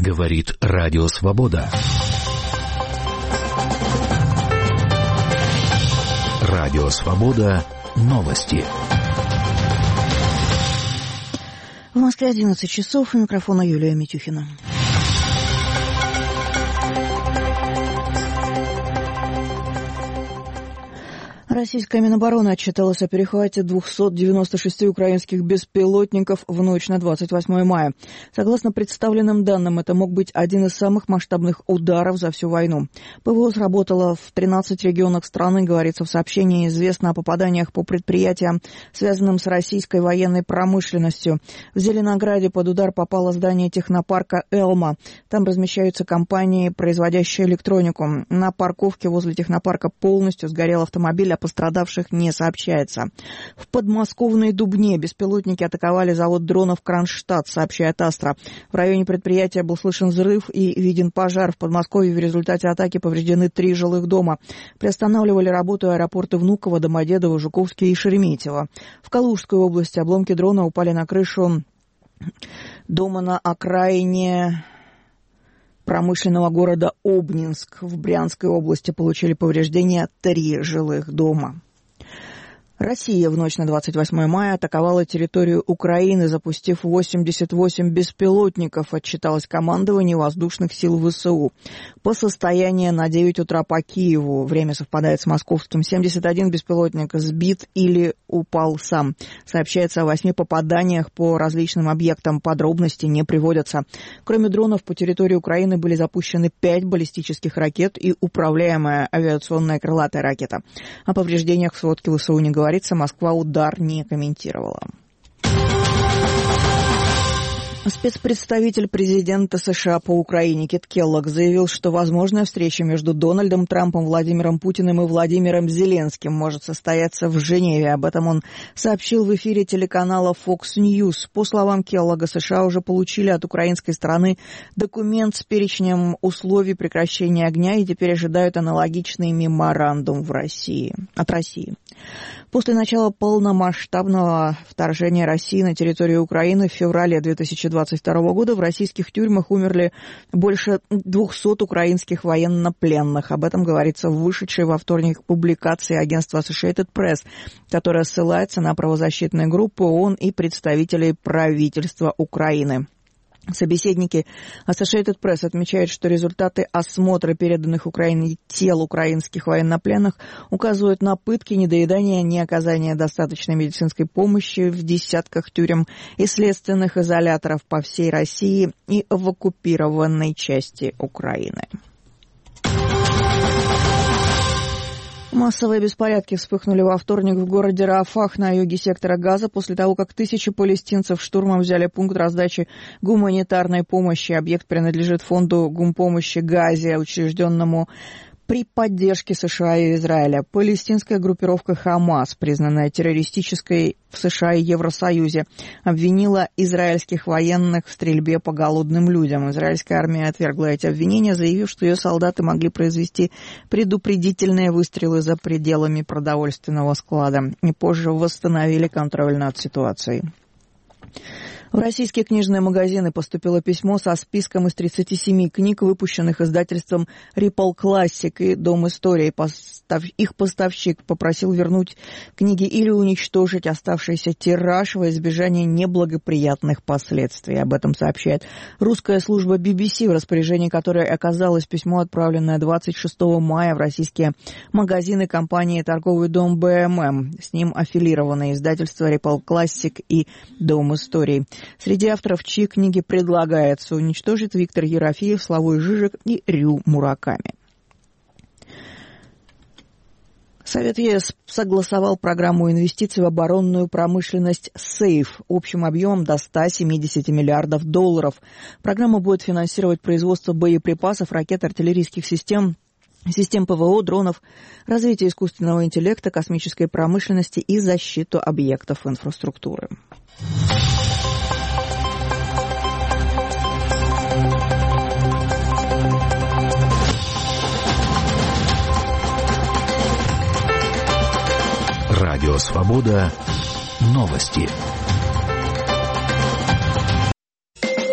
Говорит Радио Свобода. Радио Свобода. Новости. В Москве 11 часов. У микрофона Юлия Митюхина. Российская Минобороны отчиталась о перехвате 296 украинских беспилотников в ночь на 28 мая. Согласно представленным данным, это мог быть один из самых масштабных ударов за всю войну. ПВО сработало в 13 регионах страны, говорится в сообщении. Известно о попаданиях по предприятиям, связанным с российской военной промышленностью. В Зеленограде под удар попало здание технопарка «Элма». Там размещаются компании, производящие электронику. На парковке возле технопарка полностью сгорел автомобиль, а пострадавших не сообщается. В подмосковной Дубне беспилотники атаковали завод дронов «Кронштадт», сообщает Астра. В районе предприятия был слышен взрыв и виден пожар. В Подмосковье в результате атаки повреждены 3 жилых дома. Приостанавливали работу аэропорты Внуково, Домодедово, Жуковский и Шереметьево. В Калужской области обломки дрона упали на крышу дома на окраине промышленного города Обнинск. В Брянской области получили повреждения 3 жилых дома. Россия в ночь на 28 мая атаковала территорию Украины, запустив 88 беспилотников, отчиталось командование воздушных сил ВСУ. По состоянию на 9 утра по Киеву, время совпадает с московским, 71 беспилотник сбит или упал сам. Сообщается о 8 попаданиях по различным объектам, подробности не приводятся. Кроме дронов, по территории Украины были запущены 5 баллистических ракет и управляемая авиационная крылатая ракета. О повреждениях в сводке ВСУ не говорится, Москва удар не комментировала. Спецпредставитель президента США по Украине Кит Келлог заявил, что возможная встреча между Дональдом Трампом, Владимиром Путиным и Владимиром Зеленским может состояться в Женеве. Об этом он сообщил в эфире телеканала Fox News. По словам Келлога, США уже получили от украинской стороны документ с перечнем условий прекращения огня и теперь ожидают аналогичный меморандум от России. После начала полномасштабного вторжения России на территорию Украины в феврале 2022 года в российских тюрьмах умерли больше 200 украинских военнопленных. Об этом говорится в вышедшей во вторник публикации агентства Associated Press, которая ссылается на правозащитные группы ООН и представителей правительства Украины. Собеседники Associated Press отмечают, что результаты осмотра переданных Украине тел украинских военнопленных указывают на пытки, недоедание, неоказание достаточной медицинской помощи в десятках тюрем и следственных изоляторов по всей России и в оккупированной части Украины. Массовые беспорядки вспыхнули во вторник в городе Рафах на юге сектора Газа после того, как тысячи палестинцев штурмом взяли пункт раздачи гуманитарной помощи. Объект принадлежит фонду гумпомощи Газе, учрежденному при поддержке США и Израиля. Палестинская группировка «Хамас», признанная террористической в США и Евросоюзе, обвинила израильских военных в стрельбе по голодным людям. Израильская армия отвергла эти обвинения, заявив, что ее солдаты могли произвести предупредительные выстрелы за пределами продовольственного склада и позже восстановили контроль над ситуацией. В российские книжные магазины поступило письмо со списком из 37 книг, выпущенных издательством Ripple Classic и Дом истории. Их поставщик попросил вернуть книги или уничтожить оставшийся тираж во избежание неблагоприятных последствий. Об этом сообщает русская служба BBC, в распоряжении которой оказалось письмо, отправленное 26 мая в российские магазины компании «Торговый дом БММ». С ним аффилированы издательства Ripple Classic и Дом истории. Среди авторов, чьи книги предлагается уничтожить, Виктор Ерофеев, Славой Жижик и Рю Мураками. Совет ЕС согласовал программу инвестиций в оборонную промышленность «Сейф» общим объемом до $170 миллиардов. Программа будет финансировать производство боеприпасов, ракет, артиллерийских систем, систем ПВО, дронов, развитие искусственного интеллекта, космической промышленности и защиту объектов инфраструктуры. Радио Свобода. Новости.